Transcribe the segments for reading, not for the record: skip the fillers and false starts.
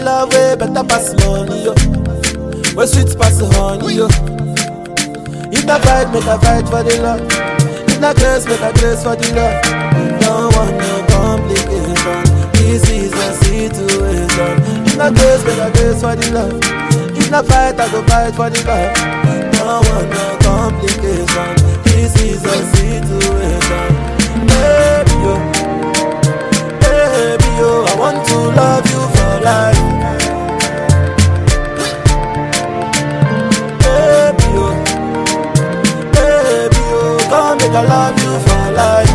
love way better pass money, yo. Where sweet pass honey, yo. If I fight, make a fight for the love. If not grace, make a grace for the love. Don't want no complication. This is a situation. If not grace, make a grace for the love. If not fight, I go fight for the love. Don't want no complication. This is a situation. Baby, yo. Baby, yo. I want to love you for life. Baby, yo. Baby, yo. Come make I love you for life.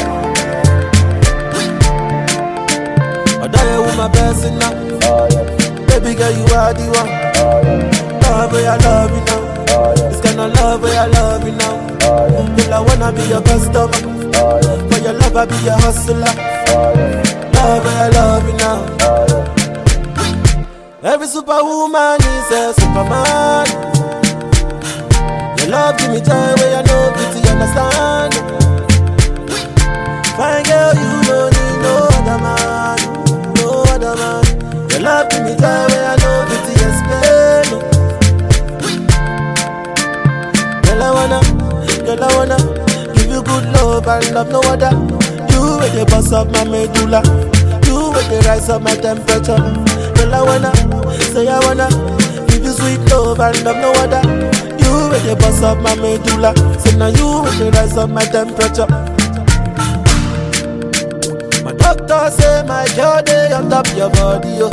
I die with my blessing now. Baby girl, you are the one. Love where I love you now. This kind of love where I love you now. Girl, I wanna be your customer. For your love, I be your hustler. Love where I love you now. Every superwoman is a superman. Your love give me joy where I know pity understand. Fine girl, you don't need no other man. No other man. Your love give me joy where I know pity explain. Girl, I wanna give you good love and love no other. You with the boss of my medulla. You with the rise of my temperature. Girl, I wanna give you sweet love and love no other. You with the boss of my medulla. So now you with the rise of my temperature. My doctor say my girl day on top your body, yo.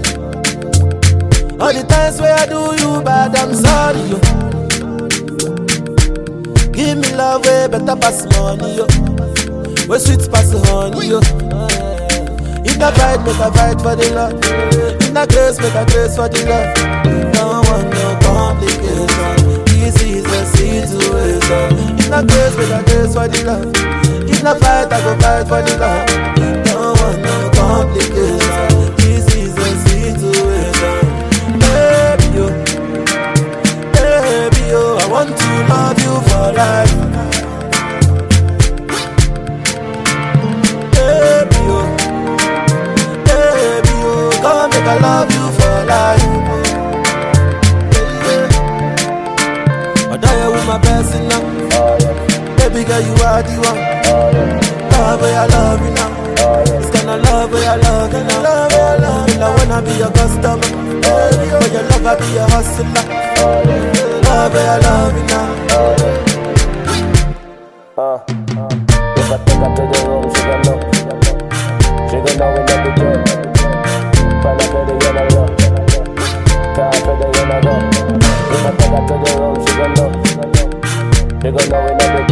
All the times where I do you bad, I'm sorry, yo. Give me love way better pass money, yo. Where sweet pass honey, yo. If I fight, make a fight for the love. If I grace, make a grace for the love. Don't want no complication. This is a situation. If I grace, make a grace for the love. If I fight, I go fight for the love. Don't want no complication. This is a situation. Baby, yo. Baby, yo. I want to love you for life. Baby, yo. Baby, yo. Come make I love you for life. I die with my blessing now. Baby girl, you are the one. Love where I love you now. This kind of love where I love you now. Girl, I wanna be your customer. For your love, I be your hustler. Love where I love you now. If I take her to the room, she gon' know. She gon' know we let the girl. Find out where the yellow love. Can't for the yellow go. If I take her to the room, she gon' know. She gon' know we let the